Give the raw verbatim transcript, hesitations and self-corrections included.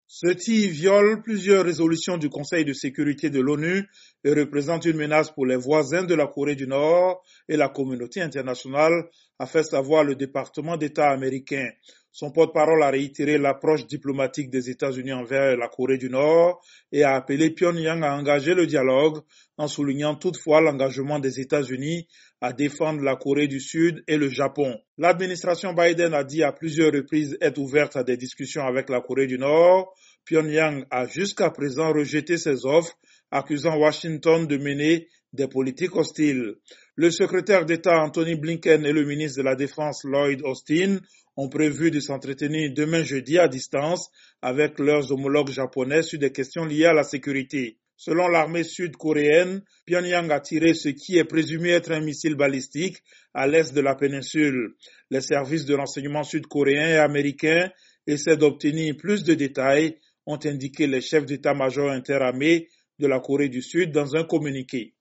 Ce-ci viole plusieurs résolutions du Conseil de sécurité de l'ONU et représente une menace pour les voisins de la Corée du Nord et la communauté internationale, a fait savoir le département d'État américain. Son porte-parole a réitéré l'approche diplomatique des États-Unis envers la Corée du Nord et a appelé Pyongyang à engager le dialogue, en soulignant toutefois l'engagement des États-Unis à défendre la Corée du Sud et le Japon. L'administration Biden a dit à plusieurs reprises être ouverte à des discussions avec la Corée du Nord. Pyongyang a jusqu'à présent rejeté ces offres, accusant Washington de mener des politiques hostiles. Le secrétaire d'État Anthony Blinken et le ministre de la Défense Lloyd Austin ont prévu de s'entretenir demain jeudi à distance avec leurs homologues japonais sur des questions liées à la sécurité. Selon l'armée sud-coréenne, Pyongyang a tiré ce qui est présumé être un missile balistique à l'est de la péninsule. Les services de renseignement sud-coréens et américains essaient d'obtenir plus de détails, ont indiqué les chefs d'état-major interarmés de la Corée du Sud dans un communiqué.